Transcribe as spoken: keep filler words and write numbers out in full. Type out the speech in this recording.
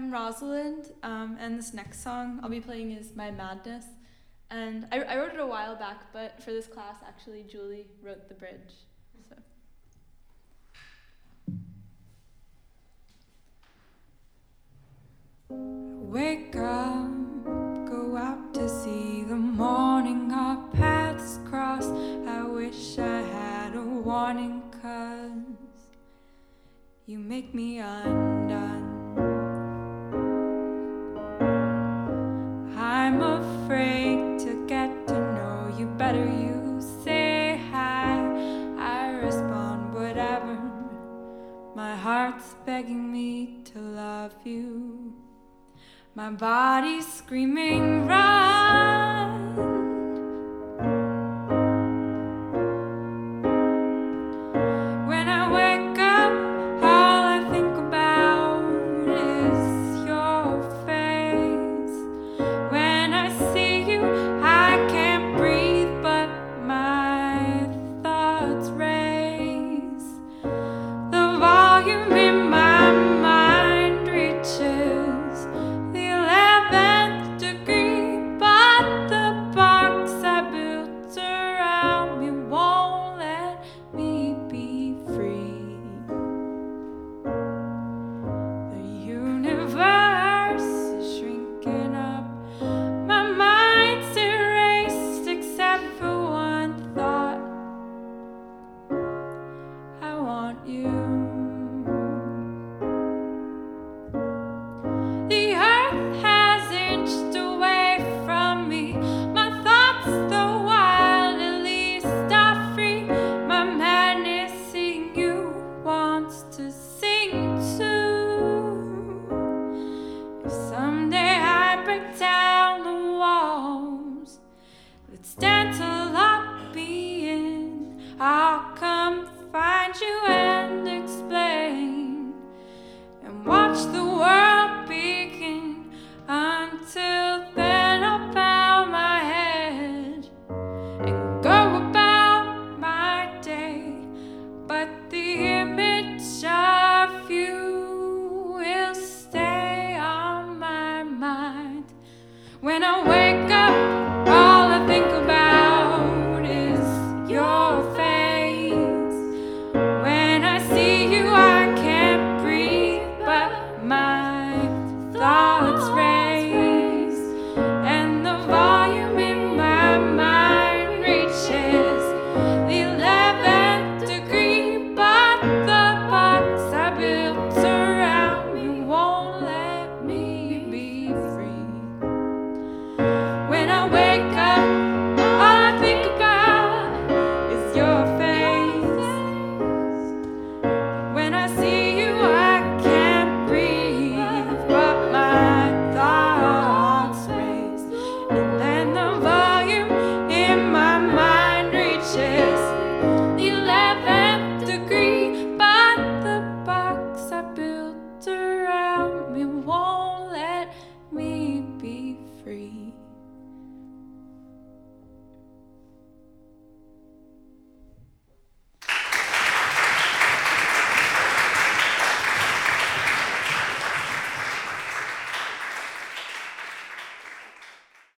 I'm Rosalind, um, and this next song I'll be playing is My Madness. And I, I wrote it a while back, but for this class, actually, Julie wrote the bridge. So. Wake up, go out to see the morning, our paths cross. I wish I had a warning, 'cause you make me undone. I'm afraid to get to know you better. You say hi, I respond whatever. My heart's begging me to love you. My body's screaming, run. When I wake up, all I think about is your face. When I see you, I can't breathe, but my thoughts race. The volume in my mind reaches the eleventh degree, but the box I built around me won't let me be free. The universe is shrinking up. My mind's erased except for one thought. I want you. The earth has inched away from me. My thoughts, though wild, at least are free. My madness, seeing you, wants to sing too. If someday I break down the walls that stand to lock me in, I'll come find you and explain, and watch the world begin. Until then, I'll bow my head and go about my day, but the image of you will stay on my mind. When I wake